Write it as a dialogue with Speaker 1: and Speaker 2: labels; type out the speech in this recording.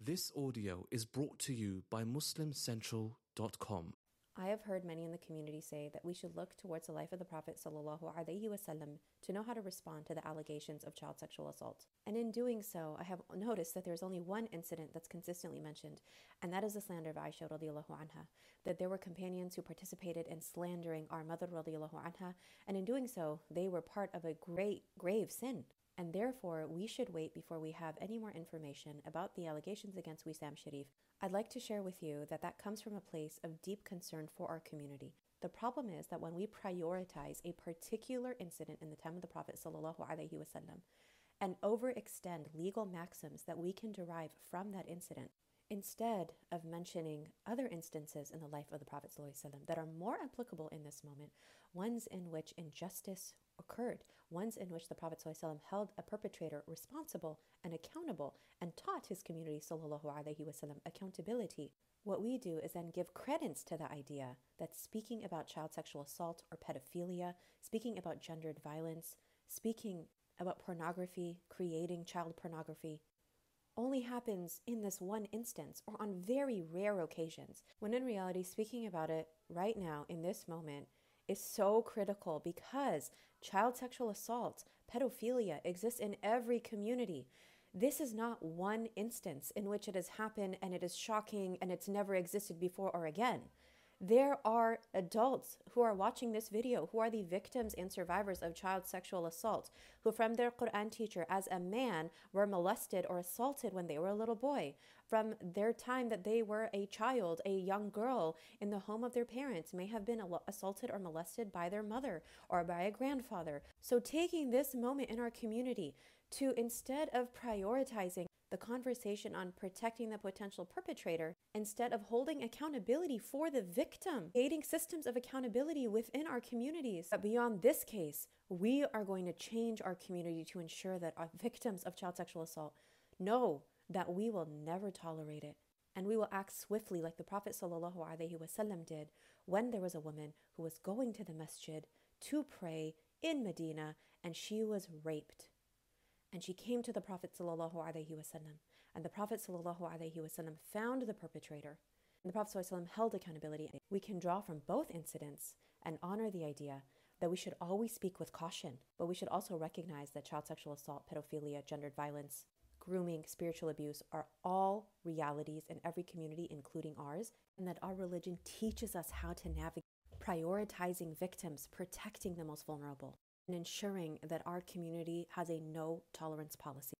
Speaker 1: This audio is brought to you by MuslimCentral.com.
Speaker 2: I have heard many in the community say that we should look towards the life of the Prophet ﷺ to know how to respond to the allegations of child sexual assault. And in doing so, I have noticed that there's only one incident that's consistently mentioned, and that is the slander of Aisha radiallahu anha, that there were companions who participated in slandering our mother radiallahu anha, and in doing so, they were part of a great, grave sin. And therefore, we should wait before we have any more information about the allegations against Wissam Sharif. I'd like to share with you that that comes from a place of deep concern for our community. The problem is that when we prioritize a particular incident in the time of the Prophet ﷺ and overextend legal maxims that we can derive from that incident, instead of mentioning other instances in the life of the Prophet ﷺ that are more applicable in this moment, ones in which injustice occurred, ones in which the Prophet ﷺ held a perpetrator responsible and accountable and taught his community ﷺ accountability. What we do is then give credence to the idea that speaking about child sexual assault or pedophilia, speaking about gendered violence, speaking about pornography, creating child pornography, only happens in this one instance or on very rare occasions, when in reality, speaking about it right now in this moment is so critical because child sexual assault, pedophilia exists in every community. This is not one instance in which it has happened and it is shocking and it's never existed before or again. There are adults who are watching this video who are the victims and survivors of child sexual assault, who from their Quran teacher as a man were molested or assaulted when they were a little boy, from their time that they were a child, a young girl in the home of their parents, may have been assaulted or molested by their mother or by a grandfather. So taking this moment in our community to, instead of prioritizing the conversation on protecting the potential perpetrator, instead of holding accountability for the victim, creating systems of accountability within our communities. But beyond this case, we are going to change our community to ensure that our victims of child sexual assault know that we will never tolerate it. And we will act swiftly like the Prophet ﷺ did when there was a woman who was going to the masjid to pray in Medina and she was raped. And she came to the Prophet ﷺ, and the Prophet ﷺ found the perpetrator. And the Prophet ﷺ held accountability. We can draw from both incidents and honor the idea that we should always speak with caution, but we should also recognize that child sexual assault, pedophilia, gendered violence, grooming, spiritual abuse are all realities in every community, including ours, and that our religion teaches us how to navigate prioritizing victims, protecting the most vulnerable, and ensuring that our community has a no tolerance policy.